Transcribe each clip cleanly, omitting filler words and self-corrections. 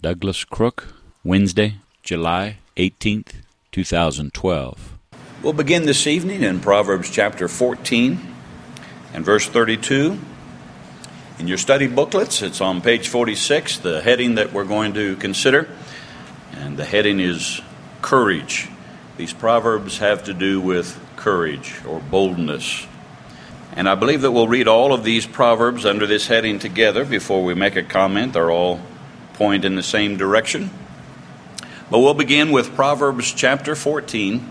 Douglas Crook, Wednesday, July 18th, 2012. We'll begin this evening in Proverbs chapter 14 and verse 32. In your study booklets, it's on page 46, the heading that we're going to consider, and the heading is courage. These proverbs have to do with courage or boldness. And I believe that we'll read all of these proverbs under this heading together before we make a comment. They're all point in the same direction. But we'll begin with Proverbs chapter 14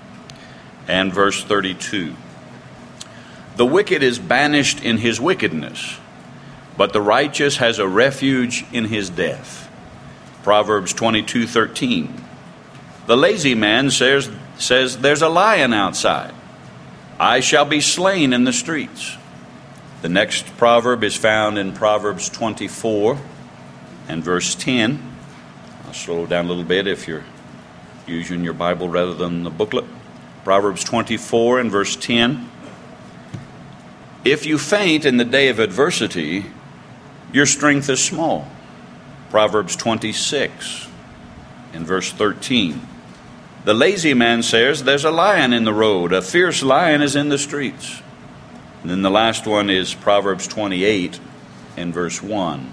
and verse 32. The wicked is banished in his wickedness, but the righteous has a refuge in his death. Proverbs 22:13. The lazy man says, "There's a lion outside. I shall be slain in the streets." The next proverb is found in Proverbs 24 and verse 10. I'll slow down a little bit if you're using your Bible rather than the booklet. Proverbs 24 and verse 10. If you faint in the day of adversity, your strength is small. Proverbs 26 and verse 13. The lazy man says, "There's a lion in the road. A fierce lion is in the streets." And then the last one is Proverbs 28 and verse 1.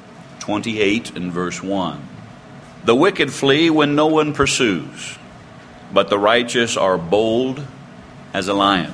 28 and verse 1. The wicked flee when no one pursues, but the righteous are bold as a lion.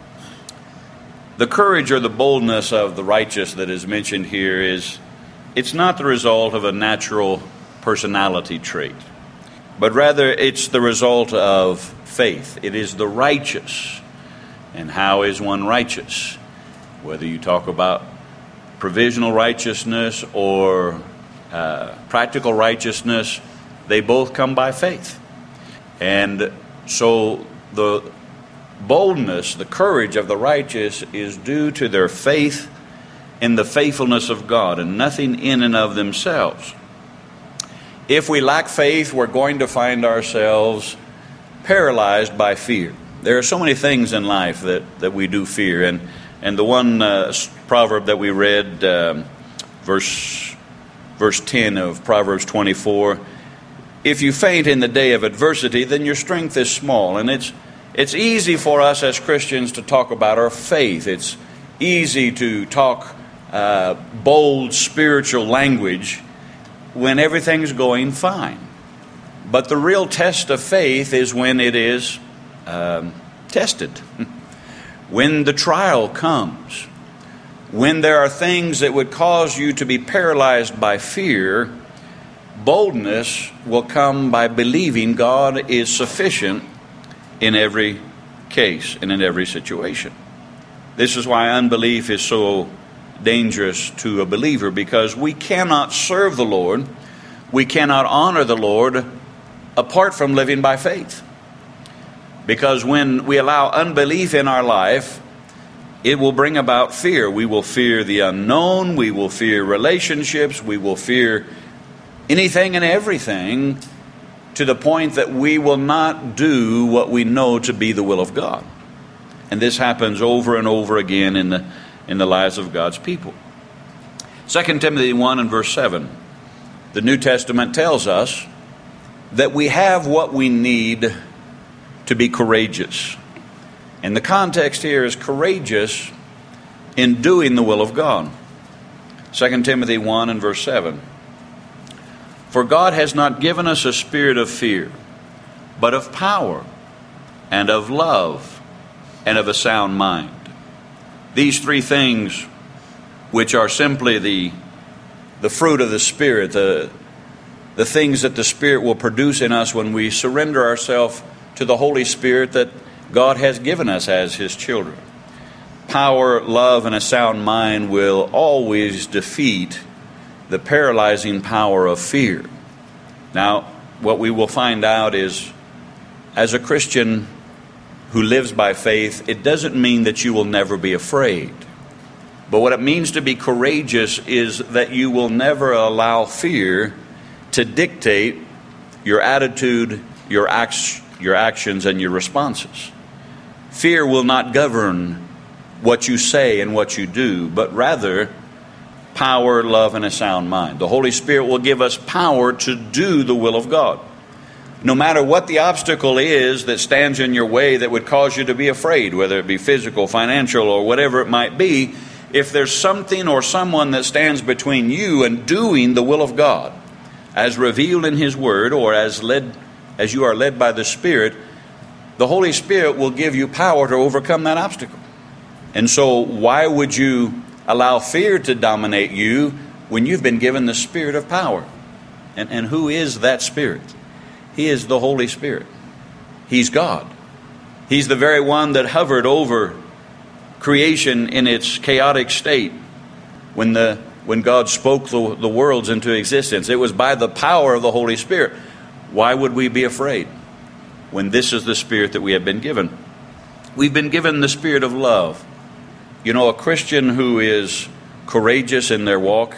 The courage or the boldness of the righteous that is mentioned here it's not the result of a natural personality trait, but rather it's the result of faith. It is the righteous. And how is one righteous? Whether you talk about provisional righteousness or practical righteousness, they both come by faith. And so the boldness, the courage of the righteous is due to their faith in the faithfulness of God and nothing in and of themselves. If we lack faith, we're going to find ourselves paralyzed by fear. There are so many things in life that we do fear. And the one proverb that we read, verse 10 of Proverbs 24, if you faint in the day of adversity, then your strength is small. And it's easy for us as Christians to talk about our faith. It's easy to talk bold spiritual language when everything's going fine. But the real test of faith is when it is tested. When the trial comes. When there are things that would cause you to be paralyzed by fear, boldness will come by believing God is sufficient in every case and in every situation. This is why unbelief is so dangerous to a believer, because we cannot serve the Lord, we cannot honor the Lord apart from living by faith. Because when we allow unbelief in our life, it will bring about fear. We will fear the unknown, we will fear relationships, we will fear anything and everything, to the point that we will not do what we know to be the will of God. And this happens over and over again in the lives of God's people. 2 Timothy 1 and verse 7. The New Testament tells us that we have what we need to be courageous. And the context here is courageous in doing the will of God. 2 Timothy 1 and verse 7. For God has not given us a spirit of fear, but of power and of love and of a sound mind. These three things, which are simply the fruit of the Spirit, the things that the Spirit will produce in us when we surrender ourselves to the Holy Spirit that God has given us as His children. Power, love, and a sound mind will always defeat the paralyzing power of fear. Now, what we will find out is, as a Christian who lives by faith, it doesn't mean that you will never be afraid. But what it means to be courageous is that you will never allow fear to dictate your attitude, your actions, and your responses. Fear will not govern what you say and what you do, but rather power, love, and a sound mind. The Holy Spirit will give us power to do the will of God. No matter what the obstacle is that stands in your way that would cause you to be afraid, whether it be physical, financial, or whatever it might be, if there's something or someone that stands between you and doing the will of God, as revealed in His Word, or as you are led by the Spirit, the Holy Spirit will give you power to overcome that obstacle. And so why would you allow fear to dominate you when you've been given the Spirit of power? And who is that Spirit? He is the Holy Spirit. He's God. He's the very one that hovered over creation in its chaotic state when God spoke the worlds into existence. It was by the power of the Holy Spirit. Why would we be afraid when this is the Spirit that we have been given? We've been given the Spirit of love. You know, a Christian who is courageous in their walk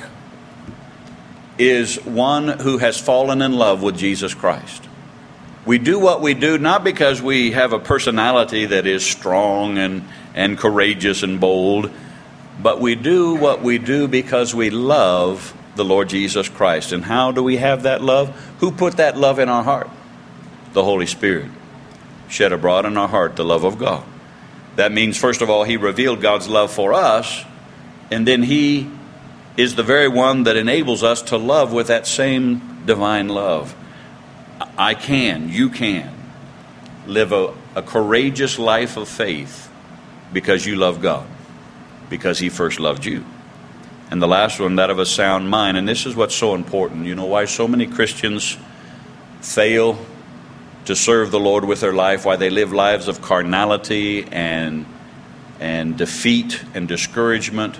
is one who has fallen in love with Jesus Christ. We do what we do not because we have a personality that is strong and courageous and bold, but we do what we do because we love the Lord Jesus Christ. And how do we have that love? Who put that love in our heart? The Holy Spirit shed abroad in our heart the love of God. That means, first of all, He revealed God's love for us, and then He is the very one that enables us to love with that same divine love. You can live a courageous life of faith because you love God, because He first loved you. And the last one, that of a sound mind. And this is what's so important. You know why so many Christians fail to serve the Lord with their life, why they live lives of carnality and defeat and discouragement,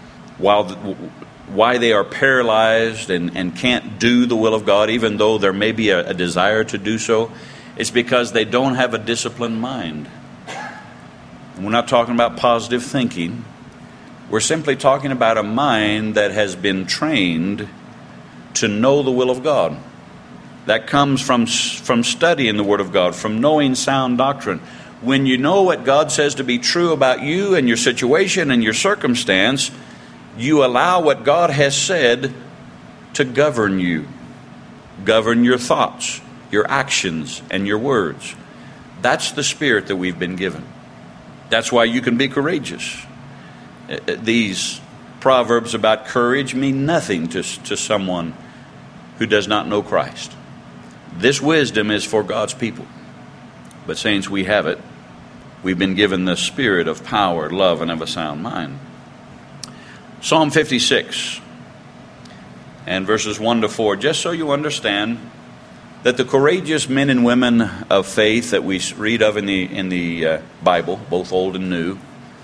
why they are paralyzed and can't do the will of God, even though there may be a desire to do so. It's because they don't have a disciplined mind. And we're not talking about positive thinking. We're simply talking about a mind that has been trained to know the will of God. That comes from studying the Word of God, from knowing sound doctrine. When you know what God says to be true about you and your situation and your circumstance, you allow what God has said to govern you, govern your thoughts, your actions, and your words. That's the Spirit that we've been given. That's why you can be courageous. These proverbs about courage mean nothing to someone who does not know Christ. This wisdom is for God's people. But saints, we have it. We've been given the Spirit of power, love, and of a sound mind. Psalm 56 and verses 1 to 4, just so you understand that the courageous men and women of faith that we read of in the Bible, both Old and New,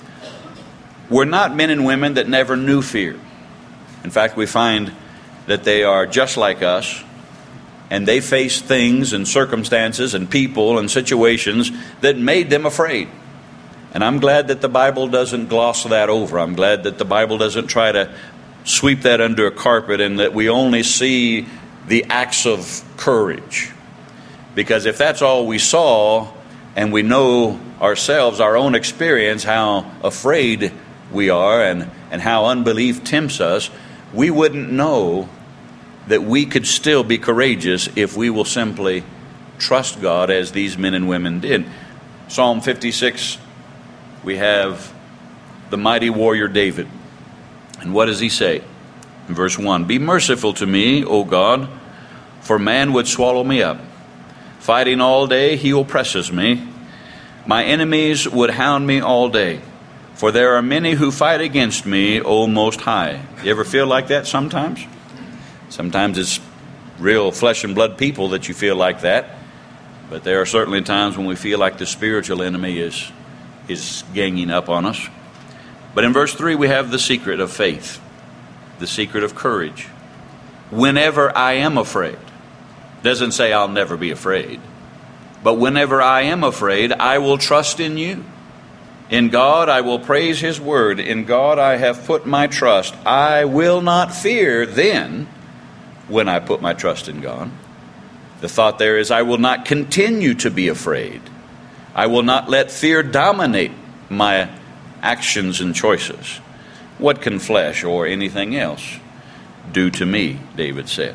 were not men and women that never knew fear. In fact, we find that they are just like us, and they faced things and circumstances and people and situations that made them afraid. And I'm glad that the Bible doesn't gloss that over. I'm glad that the Bible doesn't try to sweep that under a carpet and that we only see the acts of courage. Because if that's all we saw, and we know ourselves, our own experience, how afraid we are and how unbelief tempts us, we wouldn't know that we could still be courageous if we will simply trust God as these men and women did. Psalm 56, we have the mighty warrior David. And what does he say? In verse 1, "Be merciful to me, O God, for man would swallow me up. Fighting all day, he oppresses me. My enemies would hound me all day. For there are many who fight against me, O Most High." You ever feel like that sometimes? Sometimes it's real flesh and blood people that you feel like that. But there are certainly times when we feel like the spiritual enemy is ganging up on us. But in verse 3 we have the secret of faith, the secret of courage. Whenever I am afraid, doesn't say I'll never be afraid, but whenever I am afraid, I will trust in you. In God I will praise His word. In God I have put my trust. I will not fear then when I put my trust in God. The thought there is I will not continue to be afraid. I will not let fear dominate my actions and choices. What can flesh or anything else do to me? David said.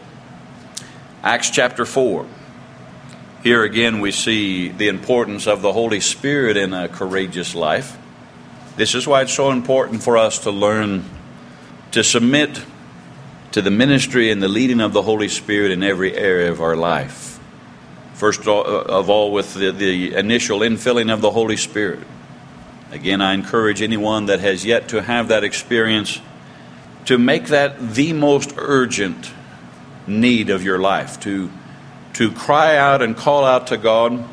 Acts chapter 4. Here again we see the importance of the Holy Spirit in a courageous life. This is why it's so important for us to learn to submit to the ministry and the leading of the Holy Spirit in every area of our life. First of all, with the initial infilling of the Holy Spirit. Again, I encourage anyone that has yet to have that experience to make that the most urgent need of your life, to cry out and call out to God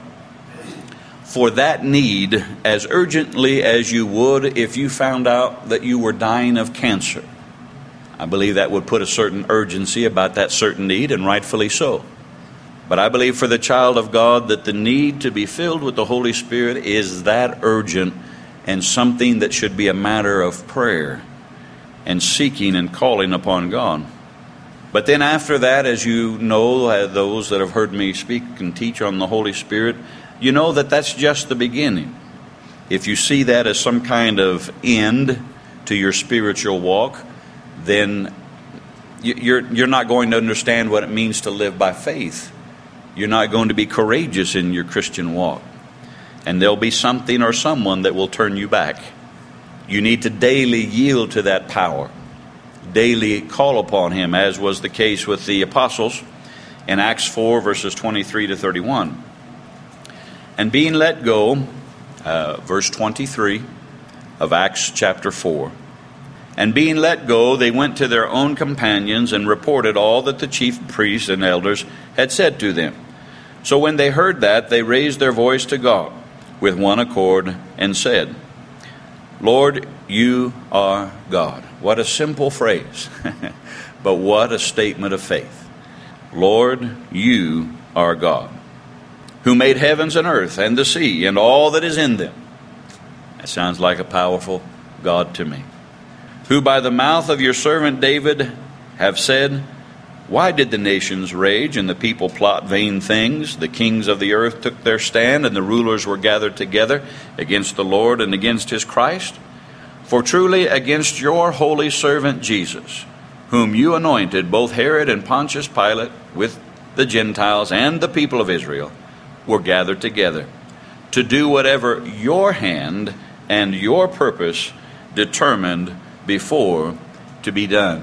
for that need as urgently as you would if you found out that you were dying of cancer. I believe that would put a certain urgency about that certain need, and rightfully so. But I believe for the child of God that the need to be filled with the Holy Spirit is that urgent and something that should be a matter of prayer and seeking and calling upon God. But then after that, as you know, those that have heard me speak and teach on the Holy Spirit, you know that that's just the beginning. If you see that as some kind of end to your spiritual walk, then you're not going to understand what it means to live by faith. You're not going to be courageous in your Christian walk. And there'll be something or someone that will turn you back. You need to daily yield to that power. Daily call upon Him, as was the case with the apostles in Acts 4, verses 23 to 31. And being let go, verse 23 of Acts chapter 4. And being let go, they went to their own companions and reported all that the chief priests and elders had said to them. So when they heard that, they raised their voice to God with one accord and said, Lord, you are God. What a simple phrase, but what a statement of faith. Lord, you are God, who made heavens and earth and the sea and all that is in them. That sounds like a powerful God to me. Who by the mouth of your servant David have said, why did the nations rage and the people plot vain things? The kings of the earth took their stand, and the rulers were gathered together against the Lord and against His Christ. For truly against your holy servant Jesus, whom you anointed, both Herod and Pontius Pilate, with the Gentiles and the people of Israel, were gathered together to do whatever your hand and your purpose determined before to be done.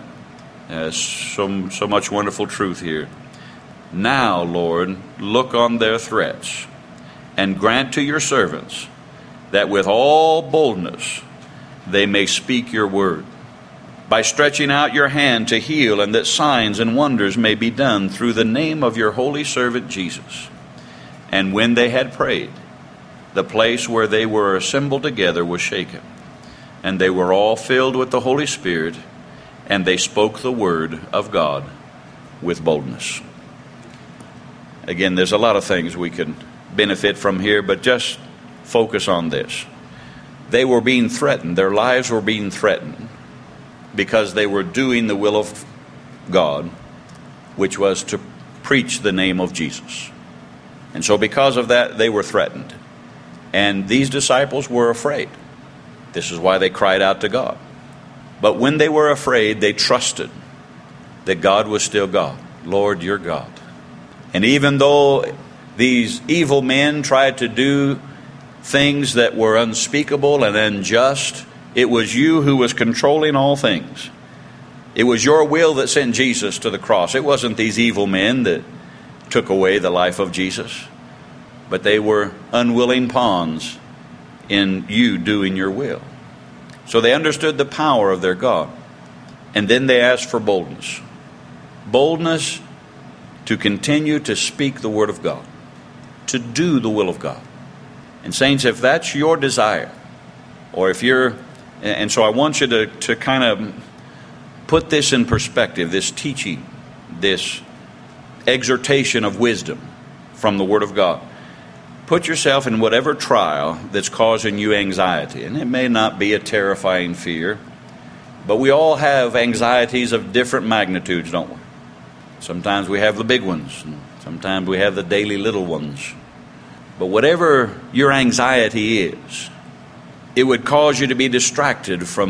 So much wonderful truth here. Now, Lord, look on their threats and grant to your servants that with all boldness they may speak your word, by stretching out your hand to heal, and that signs and wonders may be done through the name of your holy servant Jesus. And when they had prayed, the place where they were assembled together was shaken, and they were all filled with the Holy Spirit, and they spoke the word of God with boldness. Again, there's a lot of things we can benefit from here, but just focus on this. They were being threatened. Their lives were being threatened because they were doing the will of God, which was to preach the name of Jesus. And so because of that, they were threatened. And these disciples were afraid. This is why they cried out to God. But when they were afraid, they trusted that God was still God. Lord, you're God. And even though these evil men tried to do things that were unspeakable and unjust, it was you who was controlling all things. It was your will that sent Jesus to the cross. It wasn't these evil men that took away the life of Jesus, but they were unwilling pawns in you doing your will. So they understood the power of their God. And then they asked for boldness. Boldness to continue to speak the word of God, to do the will of God. And saints, if that's your desire, or if you're, and so I want you to kind of put this in perspective, this teaching, this exhortation of wisdom from the Word of God. Put yourself in whatever trial that's causing you anxiety. And it may not be a terrifying fear, but we all have anxieties of different magnitudes, don't we? Sometimes we have the big ones, and sometimes we have the daily little ones. But whatever your anxiety is, it would cause you to be distracted from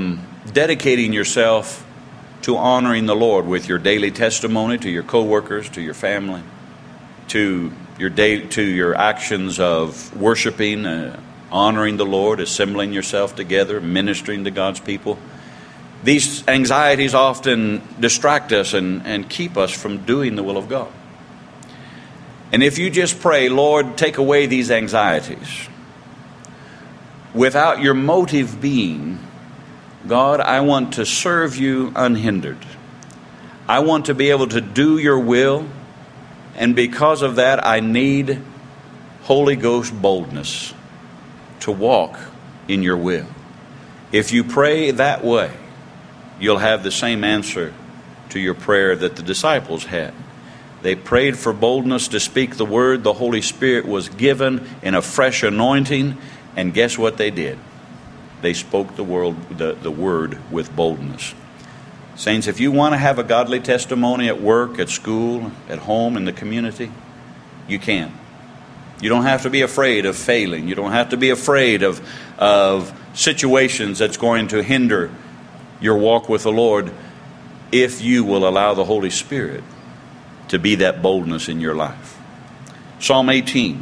dedicating yourself to honoring the Lord with your daily testimony to your co-workers, to your family, to your actions of worshiping, honoring the Lord, assembling yourself together, ministering to God's people. These anxieties often distract us and keep us from doing the will of God. And if you just pray, Lord, take away these anxieties, without your motive being, God, I want to serve you unhindered. I want to be able to do your will, and because of that, I need Holy Ghost boldness to walk in your will. If you pray that way, you'll have the same answer to your prayer that the disciples had. They prayed for boldness to speak the word. The Holy Spirit was given in a fresh anointing, and guess what they did? They spoke the word with boldness. Saints, if you want to have a godly testimony at work, at school, at home, in the community, you can. You don't have to be afraid of failing. You don't have to be afraid of situations that's going to hinder your walk with the Lord, if you will allow the Holy Spirit to be that boldness in your life. Psalm 18.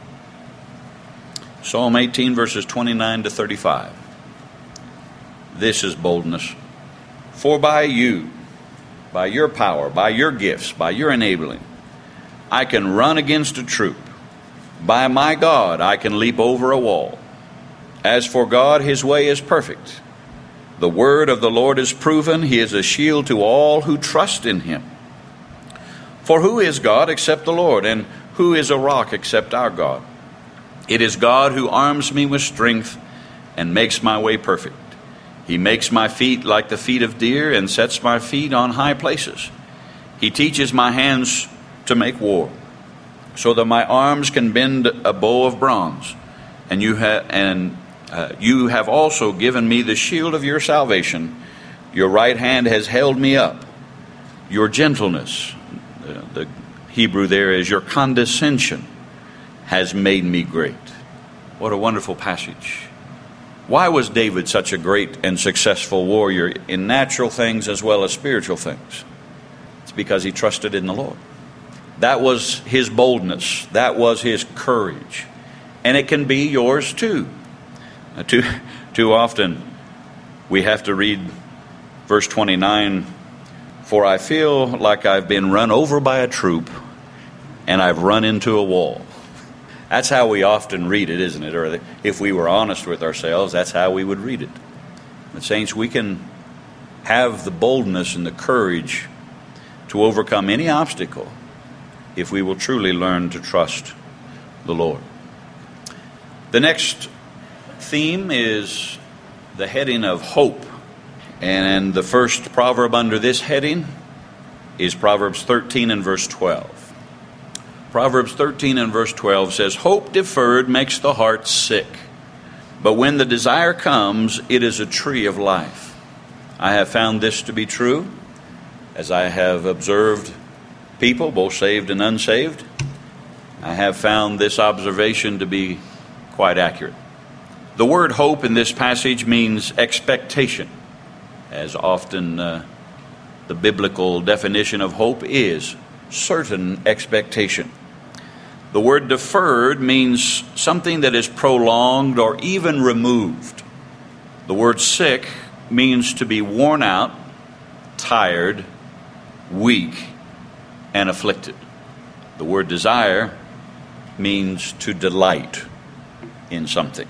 Psalm 18, verses 29 to 35. This is boldness. For by you, by your power, by your gifts, by your enabling, I can run against a troop. By my God, I can leap over a wall. As for God, his way is perfect. The word of the Lord is proven. He is a shield to all who trust in him. For who is God except the Lord? And who is a rock except our God? It is God who arms me with strength and makes my way perfect. He makes my feet like the feet of deer and sets my feet on high places. He teaches my hands to make war, so that my arms can bend a bow of bronze. And you have also given me the shield of your salvation. Your right hand has held me up. Your gentleness, the Hebrew there is your condescension, has made me great. What a wonderful passage. Why was David such a great and successful warrior in natural things as well as spiritual things? It's because he trusted in the Lord. That was his boldness. That was his courage. And it can be yours too. Too often we have to read verse 29, for I feel like I've been run over by a troop and I've run into a wall. That's how we often read it, isn't it? Or if we were honest with ourselves, that's how we would read it. But saints, we can have the boldness and the courage to overcome any obstacle if we will truly learn to trust the Lord. The next theme is the heading of hope. And the first proverb under this heading is Proverbs 13 and verse 12. Proverbs 13 and verse 12 says, hope deferred makes the heart sick, but when the desire comes, it is a tree of life. I have found this to be true as I have observed people, both saved and unsaved. I have found this observation to be quite accurate. The word hope in this passage means expectation, as often the biblical definition of hope is certain expectation. The word deferred means something that is prolonged or even removed. The word sick means to be worn out, tired, weak, and afflicted. The word desire means to delight in something.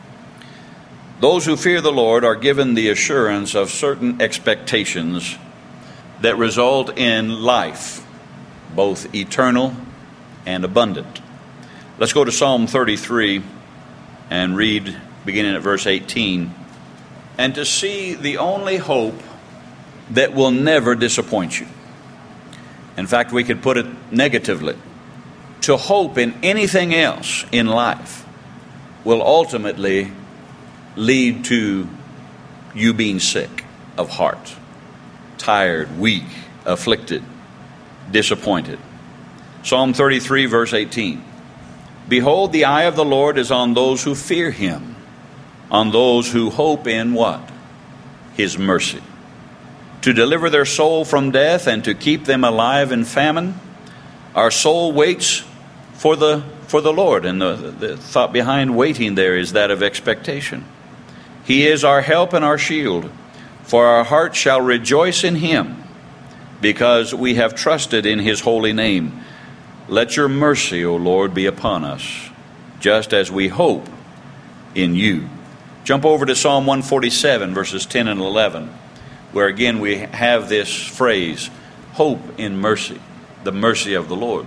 Those who fear the Lord are given the assurance of certain expectations that result in life, both eternal and abundant. Let's go to Psalm 33 and read beginning at verse 18. And to see the only hope that will never disappoint you. In fact, we could put it negatively. To hope in anything else in life will ultimately lead to you being sick of heart, tired, weak, afflicted, disappointed. Psalm 33, verse 18. Behold, the eye of the Lord is on those who fear him, on those who hope in what? his mercy, to deliver their soul from death and to keep them alive in famine. Our soul waits for the Lord, and the thought behind waiting there is that of expectation. He is our help and our shield, for our heart shall rejoice in him, because we have trusted in his holy name. Let your mercy, O Lord, be upon us, just as we hope in you. Jump over to Psalm 147, verses 10 and 11, where again we have this phrase, hope in mercy, the mercy of the Lord.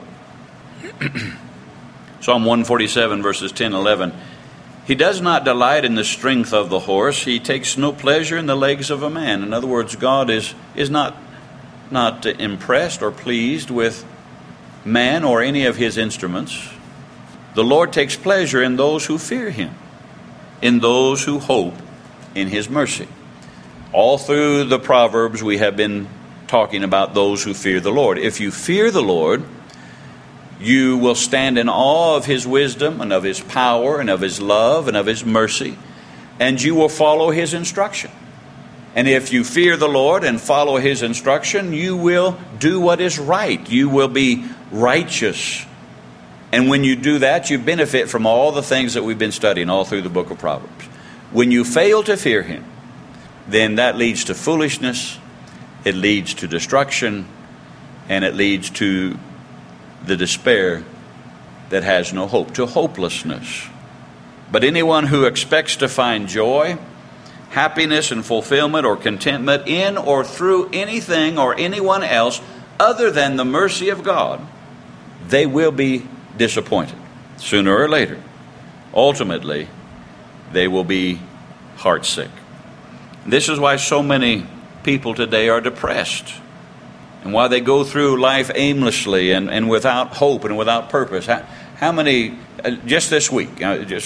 Psalm 147, verses 10 and 11. He does not delight in the strength of the horse. He takes no pleasure in the legs of a man. In other words, God is not impressed or pleased with man or any of his instruments. The Lord takes pleasure in those who fear him, in those who hope in his mercy. All through the Proverbs we have been talking about those who fear the Lord. If you fear the Lord, you will stand in awe of his wisdom and of his power and of his love and of his mercy, and you will follow his instruction. And if you fear the Lord and follow his instruction, you will do what is right. You will be righteous. And when you do that, you benefit from all the things that we've been studying all through the book of Proverbs. When you fail to fear him, then that leads to foolishness, it leads to destruction, and it leads to the despair that has no hope, to hopelessness. But anyone who expects to find joy, happiness, and fulfillment or contentment in or through anything or anyone else other than the mercy of God, they will be disappointed sooner or later. Ultimately, they will be heartsick. This is why so many people today are depressed, and why they go through life aimlessly and without hope and without purpose. How many, just this week,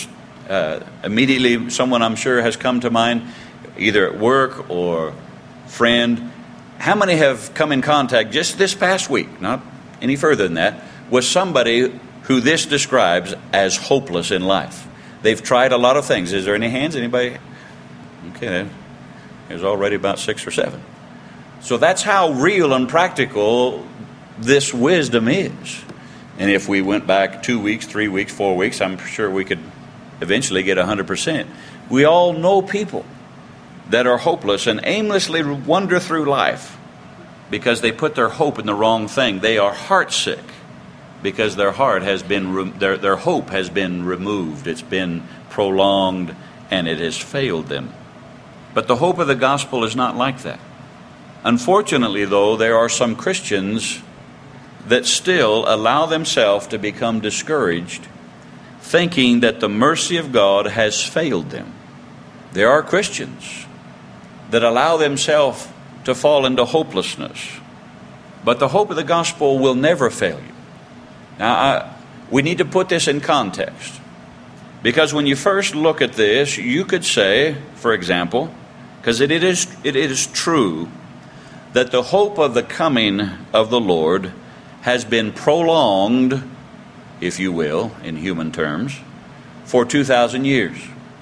immediately someone I'm sure has come to mind, either at work or friend, how many have come in contact just this past week, not any further than that, with somebody who this describes as hopeless in life? They've tried a lot of things. Is there any hands? Anybody? Okay, there's already about 6 or 7. So that's how real and practical this wisdom is. And if we went back 2 weeks, 3 weeks, 4 weeks, I'm sure we could eventually get 100%. We all know people that are hopeless and aimlessly wander through life because they put their hope in the wrong thing. They are heartsick because their heart has been, their hope has been removed. It's been prolonged and it has failed them. But the hope of the gospel is not like that. Unfortunately, though, there are some Christians that still allow themselves to become discouraged, thinking that the mercy of God has failed them. There are Christians that allow themselves to fall into hopelessness, but the hope of the gospel will never fail you. Now, we need to put this in context, because when you first look at this, you could say, for example, because it is true that the hope of the coming of the Lord has been prolonged, if you will, in human terms, for 2,000 years.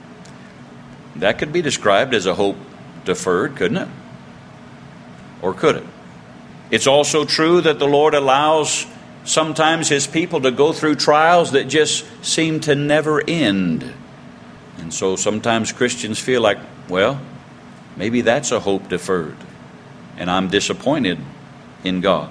That could be described as a hope deferred, couldn't it? Or could it? It's also true that the Lord allows sometimes his people to go through trials that just seem to never end. And so sometimes Christians feel like, well, maybe that's a hope deferred, and I'm disappointed in God.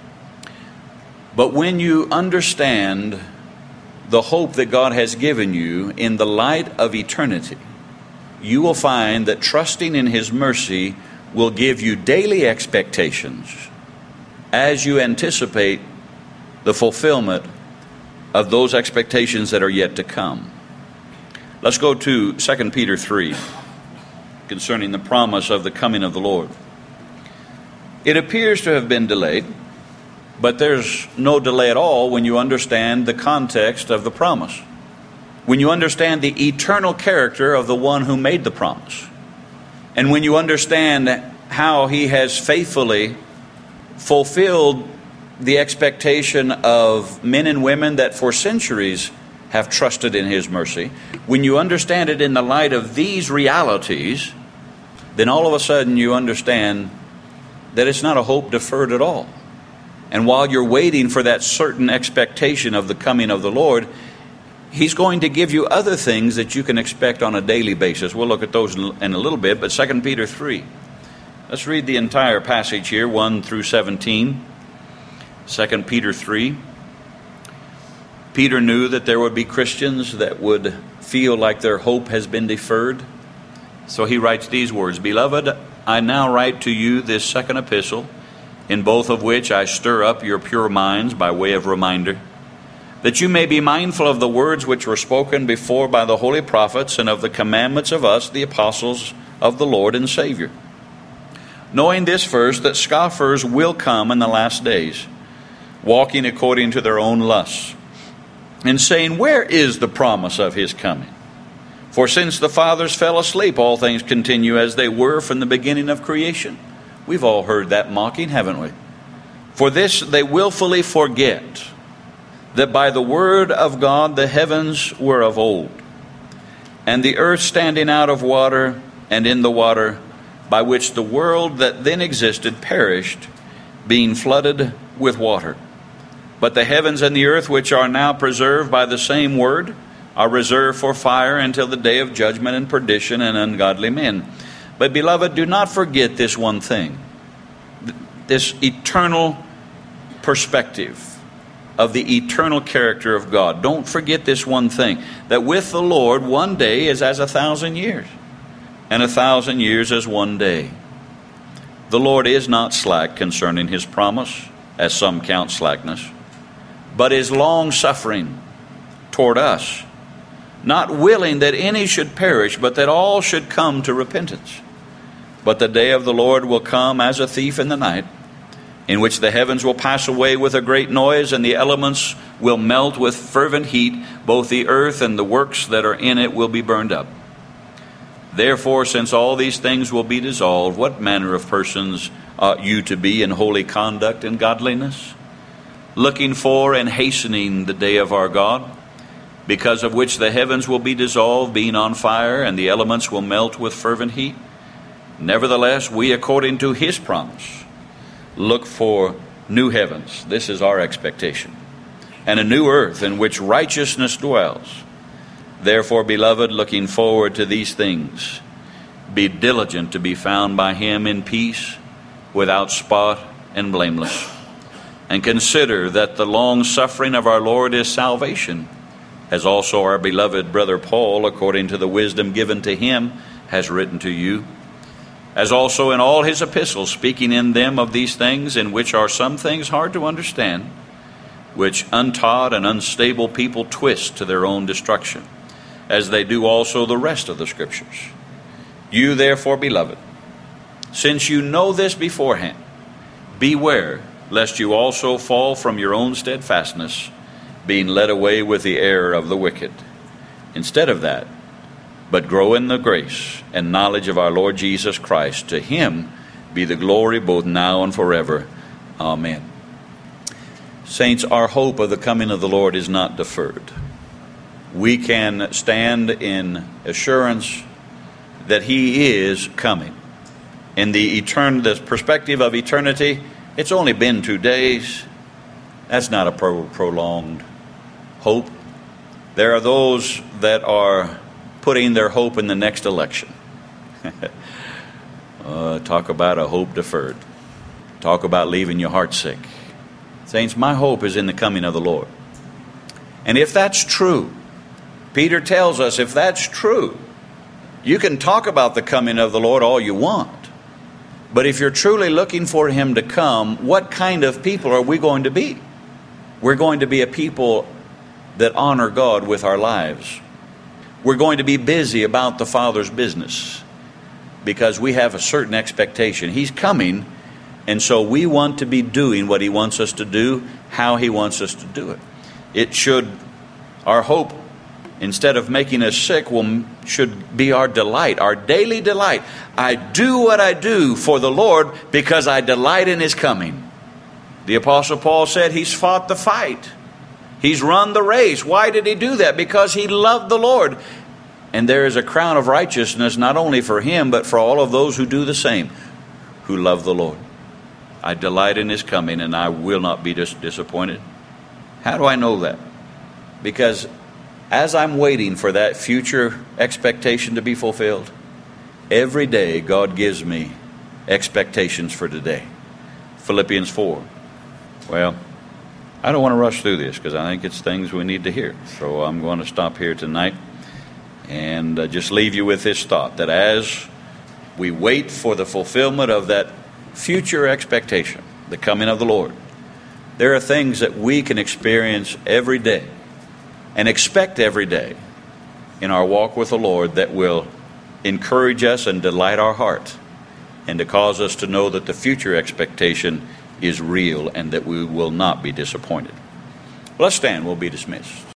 But when you understand the hope that God has given you in the light of eternity, you will find that trusting in his mercy will give you daily expectations as you anticipate the fulfillment of those expectations that are yet to come. Let's go to 2 Peter 3 concerning the promise of the coming of the Lord. It appears to have been delayed, but there's no delay at all when you understand the context of the promise. When you understand the eternal character of the one who made the promise. And when you understand how he has faithfully fulfilled the expectation of men and women that for centuries have trusted in his mercy. When you understand it in the light of these realities, then all of a sudden you understand that it's not a hope deferred at all. And while you're waiting for that certain expectation of the coming of the Lord, He's going to give you other things that you can expect on a daily basis. We'll look at those in a little bit, but 2 Peter 3. Let's read the entire passage here, 1 through 17. 2 Peter 3. Peter knew that there would be Christians that would feel like their hope has been deferred. So he writes these words, "Beloved, I now write to you this second epistle, in both of which I stir up your pure minds by way of reminder, that you may be mindful of the words which were spoken before by the holy prophets, and of the commandments of us, the apostles of the Lord and Savior. Knowing this first, that scoffers will come in the last days, walking according to their own lusts, and saying, where is the promise of His coming? For since the fathers fell asleep, all things continue as they were from the beginning of creation." We've all heard that mocking, haven't we? "For this they willfully forget, that by the word of God the heavens were of old, and the earth standing out of water and in the water, by which the world that then existed perished, being flooded with water. But the heavens and the earth, which are now preserved by the same word, are reserved for fire until the day of judgment and perdition and ungodly men. But, beloved, do not forget this one thing, this eternal perspective of the eternal character of God. Don't forget this one thing, that with the Lord 1 day is as 1,000 years, and 1,000 years as 1 day. The Lord is not slack concerning His promise, as some count slackness, but is long-suffering toward us, not willing that any should perish, but that all should come to repentance. But the day of the Lord will come as a thief in the night, in which the heavens will pass away with a great noise, and the elements will melt with fervent heat. Both the earth and the works that are in it will be burned up. Therefore, since all these things will be dissolved, what manner of persons ought you to be in holy conduct and godliness, looking for and hastening the day of our God, because of which the heavens will be dissolved, being on fire, and the elements will melt with fervent heat? Nevertheless, we, according to His promise, look for new heavens," this is our expectation, "and a new earth in which righteousness dwells. Therefore, beloved, looking forward to these things, be diligent to be found by Him in peace, without spot and blameless. And consider that the long suffering of our Lord is salvation, as also our beloved brother Paul, according to the wisdom given to him, has written to you, as also in all his epistles, speaking in them of these things, in which are some things hard to understand, which untaught and unstable people twist to their own destruction, as they do also the rest of the Scriptures. You therefore, beloved, since you know this beforehand, beware lest you also fall from your own steadfastness, being led away with the error of the wicked. Instead of that, but grow in the grace and knowledge of our Lord Jesus Christ. To Him be the glory both now and forever. Amen." Saints, our hope of the coming of the Lord is not deferred. We can stand in assurance that He is coming. In the perspective of eternity, it's only been 2 days. That's not a prolonged hope. There are those that are putting their hope in the next election. Talk about a hope deferred. Talk about leaving your heart sick. Saints, my hope is in the coming of the Lord. And if that's true, Peter tells us, if that's true, you can talk about the coming of the Lord all you want. But if you're truly looking for Him to come, what kind of people are we going to be? We're going to be a people that honor God with our lives. We're going to be busy about the Father's business because we have a certain expectation. He's coming, and so we want to be doing what He wants us to do, how He wants us to do it. It should, our hope, instead of making us sick, should be our delight, our daily delight. I do what I do for the Lord because I delight in His coming. The Apostle Paul said he's fought the fight. He's run the race. Why did he do that? Because he loved the Lord. And there is a crown of righteousness not only for him, but for all of those who do the same, who love the Lord. I delight in his coming, and I will not be disappointed. How do I know that? Because as I'm waiting for that future expectation to be fulfilled, every day God gives me expectations for today. Philippians 4. Well, I don't want to rush through this because I think it's things we need to hear. So I'm going to stop here tonight and just leave you with this thought, that as we wait for the fulfillment of that future expectation, the coming of the Lord, there are things that we can experience every day and expect every day in our walk with the Lord that will encourage us and delight our heart, and to cause us to know that the future expectation is real and that we will not be disappointed. Let's stand. We'll be dismissed.